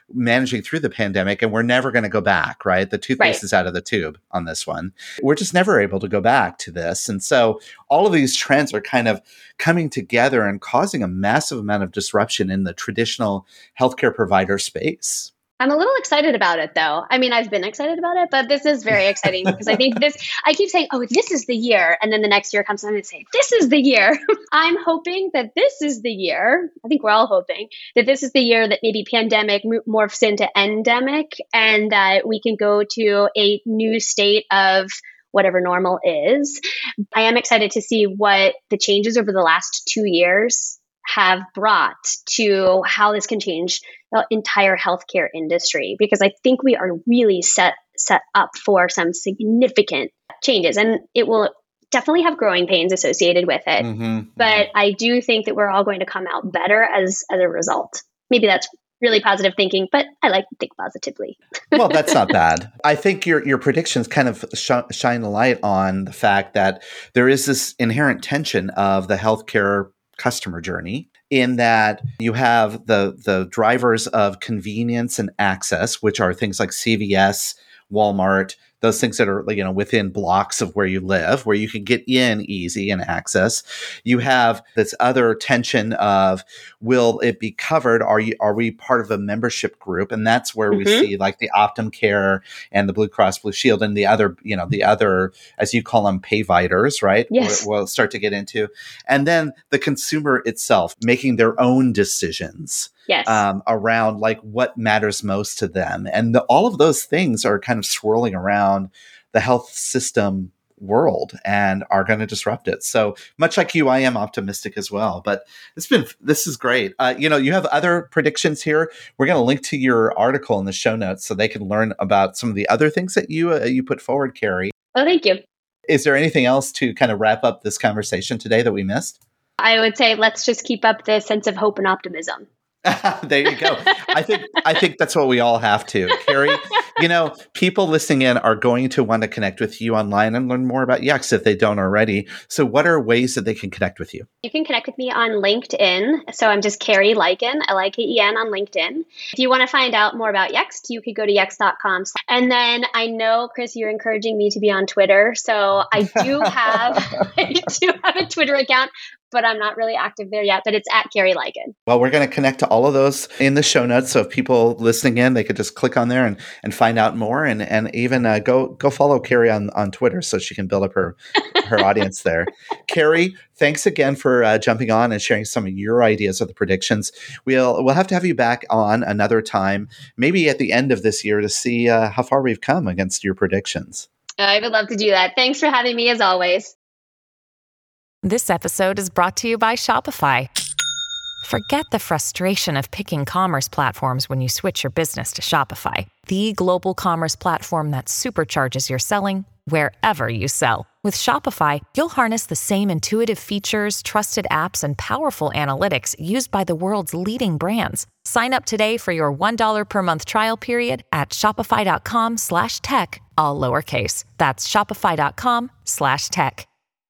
managing through the pandemic, and we're never going to go back, right? The toothpaste Right. is out of the tube on this one. We're just never able to go back to this. And so all of these trends are kind of coming together and causing a massive amount of disruption in the traditional healthcare provider space. I'm a little excited about it, though. I mean, I've been excited about it, but this is very exciting because I think this, I keep saying, oh, this is the year. And then the next year comes and I say, this is the year. I'm hoping that this is the year. I think we're all hoping that this is the year that maybe pandemic morphs into endemic and that we can go to a new state of whatever normal is. I am excited to see what the changes over the last two years have brought to how this can change the entire healthcare industry, because I think we are really set set up for some significant changes, and it will definitely have growing pains associated with it. Mm-hmm. But I do think that we're all going to come out better as as a result. Maybe that's really positive thinking, but I like to think positively. Well, that's not bad. I think your your predictions kind of sh- shine a light on the fact that there is this inherent tension of the healthcare customer journey, in that you have the the drivers of convenience and access, which are things like C V S, Walmart, those things that are, you know, within blocks of where you live, where you can get in easy and access. You have this other tension of, will it be covered? Are you are we part of a membership group? And that's where we Mhm. see like the Optum Care and the Blue Cross Blue Shield and the other, you know, the other, as you call them, payviders, right? Yes. We'll, we'll start to get into. And then the consumer itself making their own decisions. Yes. Um, around like what matters most to them. And the, all of those things are kind of swirling around the health system world and are going to disrupt it. So much like you, I am optimistic as well, but it's been, this is great. Uh, you know, you have other predictions here. We're going to link to your article in the show notes so they can learn about some of the other things that you, uh, you put forward, Carrie. Oh, thank you. Is there anything else to kind of wrap up this conversation today that we missed? I would say let's just keep up the sense of hope and optimism. There you go. I think I think that's what we all have to. Carrie, you know, people listening in are going to want to connect with you online and learn more about Yext if they don't already. So what are ways that they can connect with you? You can connect with me on LinkedIn. So I'm just Carrie Lykken, L I K E N on LinkedIn. If you want to find out more about Yext, you could go to yext dot com. And then I know, Chris, you're encouraging me to be on Twitter. So I do have, I do have a Twitter account, but I'm not really active there yet, but it's at Carrie Lykken. Well, we're going to connect to all of those in the show notes. So if people listening in, they could just click on there and, and find out more, and, and even uh, go go follow Carrie on, on Twitter so she can build up her, her audience there. Carrie, thanks again for uh, jumping on and sharing some of your ideas of the predictions. We'll we'll have to have you back on another time, maybe at the end of this year, to see uh, how far we've come against your predictions. I would love to do that. Thanks for having me as always. This episode is brought to you by Shopify. Forget the frustration of picking commerce platforms when you switch your business to Shopify, the global commerce platform that supercharges your selling wherever you sell. With Shopify, you'll harness the same intuitive features, trusted apps, and powerful analytics used by the world's leading brands. Sign up today for your one dollar per month trial period at shopify.com slash tech, all lowercase. That's shopify.com slash tech.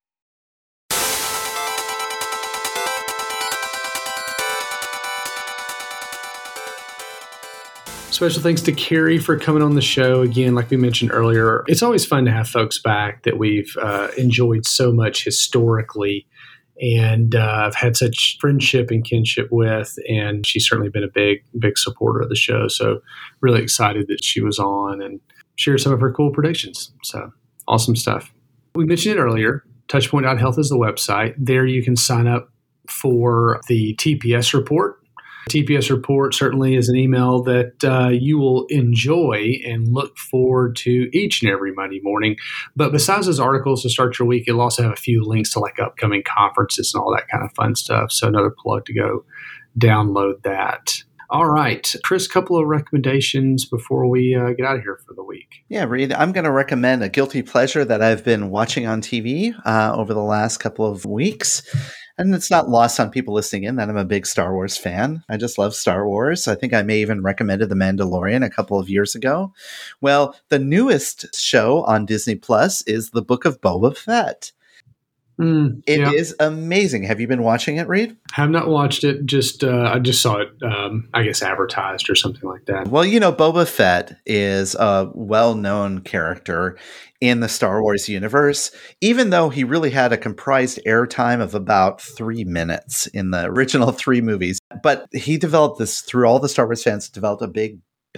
Special thanks to Carrie for coming on the show. Again, like we mentioned earlier, it's always fun to have folks back that we've uh, enjoyed so much historically and uh, I've had such friendship and kinship with, and she's certainly been a big, big supporter of the show. So really excited that she was on and shared some of her cool predictions. So awesome stuff. We mentioned it earlier. touchpoint dot health is the website. There you can sign up for the T P S report. T P S report certainly is an email that uh, you will enjoy and look forward to each and every Monday morning. But besides those articles to start your week, it'll also have a few links to like upcoming conferences and all that kind of fun stuff. So another plug to go download that. All right, Chris, a couple of recommendations before we uh, get out of here for the week. Yeah, Reed, I'm going to recommend a guilty pleasure that I've been watching on T V uh, over the last couple of weeks. And it's not lost on people listening in that I'm a big Star Wars fan. I just love Star Wars. I think I may even recommended The Mandalorian a couple of years ago. Well, the newest show on Disney Plus is The Book of Boba Fett. Mm, It yeah. is amazing. Have you been watching it, Reed? Have not watched it. Just uh, I just saw it. Um, I guess advertised or something like that. Well, you know, Boba Fett is a well-known character in the Star Wars universe, even though he really had a comprised airtime of about three minutes in the original three movies. But he developed this through all the Star Wars fans, developed a big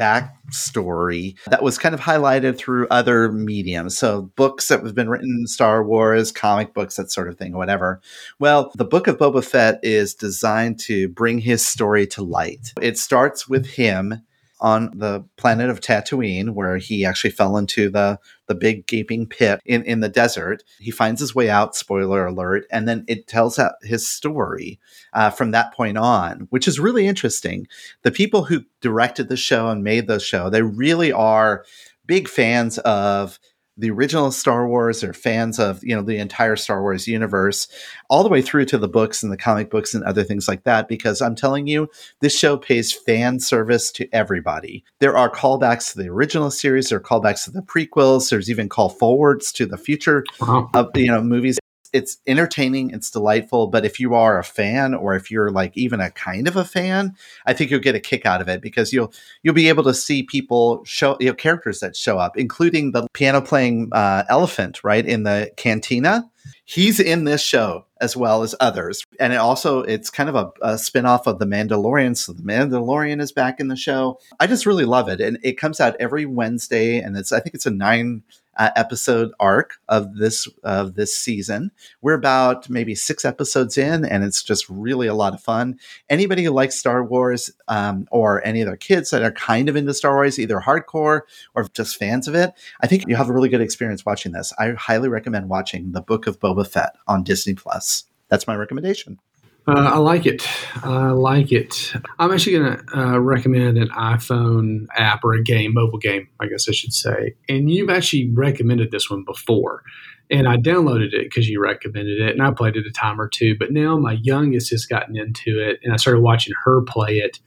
backstory that was kind of highlighted through other mediums. So books that have been written in Star Wars, comic books, that sort of thing, whatever. Well, the Book of Boba Fett is designed to bring his story to light. It starts with him on the planet of Tatooine, where he actually fell into the, the big gaping pit in, in the desert. He finds his way out, spoiler alert, and then it tells out his story uh, from that point on, which is really interesting. The people who directed the show and made the show, they really are big fans of the original Star Wars. They're fans of, you know, the entire Star Wars universe, all the way through to the books and the comic books and other things like that. Because I'm telling you, this show pays fan service to everybody. There are callbacks to the original series. There are callbacks to the prequels. There's even call forwards to the future Wow. of, you know, movies. It's entertaining. It's delightful. But if you are a fan, or if you're like even a kind of a fan, I think you'll get a kick out of it, because you'll you'll be able to see people show, you know, characters that show up, including the piano playing uh, elephant, right, in the cantina. He's in this show as well as others. And it also, it's kind of a, a spinoff of The Mandalorian. So The Mandalorian is back in the show. I just really love it. And it comes out every Wednesday. And it's, I think it's a nine uh, episode arc of this, of this season. We're about maybe six episodes in, and it's just really a lot of fun. Anybody who likes Star Wars, um, or any of their kids that are kind of into Star Wars, either hardcore or just fans of it, I think you'll have a really good experience watching this. I highly recommend watching The Book of Boba Fett on Disney Plus. That's my recommendation. Uh, I like it. I like it. I'm actually going to uh, recommend an iPhone app, or a game, mobile game, I guess I should say. And you've actually recommended this one before. And I downloaded it because you recommended it, and I played it a time or two. But now my youngest has gotten into it, and I started watching her play it.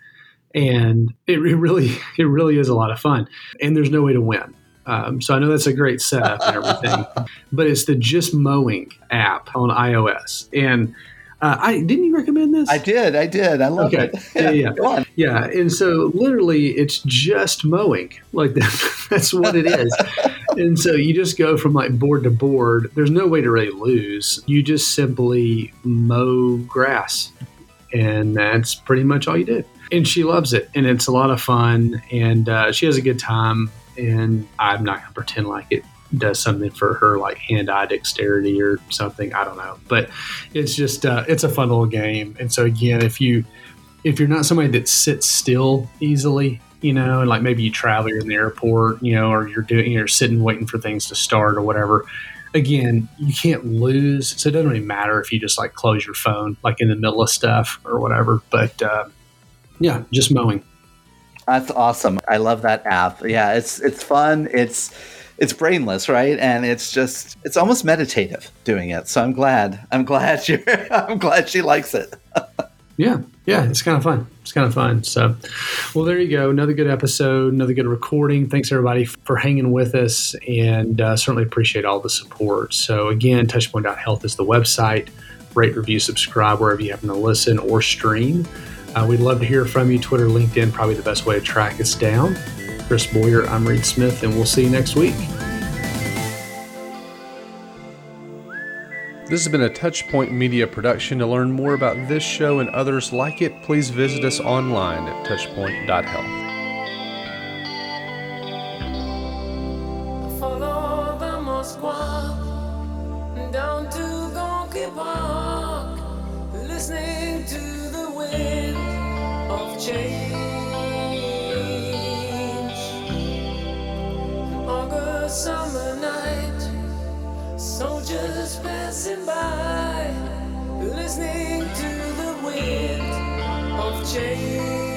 And it, it really, it really is a lot of fun. And there's no way to win. Um, so I know that's a great setup and everything. But it's the Just Mowing app on iOS. And Uh, I didn't you recommend this? I did. I did. I love okay. it. Yeah, yeah. Go on. Yeah. And so literally it's just mowing. Like that, that's what it is. And so you just go from like board to board. There's no way to really lose. You just simply mow grass. And that's pretty much all you do. And she loves it. And it's a lot of fun. And uh, she has a good time. And I'm not going to pretend like it does something for her, like hand-eye dexterity or something. I don't know, but it's just uh, it's a fun little game. And so again, if you if you're not somebody that sits still easily, you know, and like maybe you travel, you're in the airport, you know, or you're doing you're sitting waiting for things to start or whatever. Again, you can't lose, so it doesn't really matter if you just like close your phone like in the middle of stuff or whatever. But uh, yeah, just mowing. That's awesome. I love that app. Yeah, it's it's fun. It's It's brainless, right? And it's just, it's almost meditative doing it. So I'm glad, I'm glad you're, I'm glad she likes it. Yeah. Yeah. It's kind of fun. It's kind of fun. So, well, there you go. Another good episode, another good recording. Thanks everybody for hanging with us, and uh, certainly appreciate all the support. So again, touchpoint dot health is the website. Rate, review, subscribe wherever you happen to listen or stream. Uh, we'd love to hear from you. Twitter, LinkedIn, probably the best way to track us down. Chris Boyer, I'm Reed Smith, and we'll see you next week. This has been a Touchpoint Media production. To learn more about this show and others like it, please visit us online at touchpoint dot health. Follow the Moskwa down to Gonky Park, listening to the wind of change. August summer night, soldiers passing by, listening to the wind of change.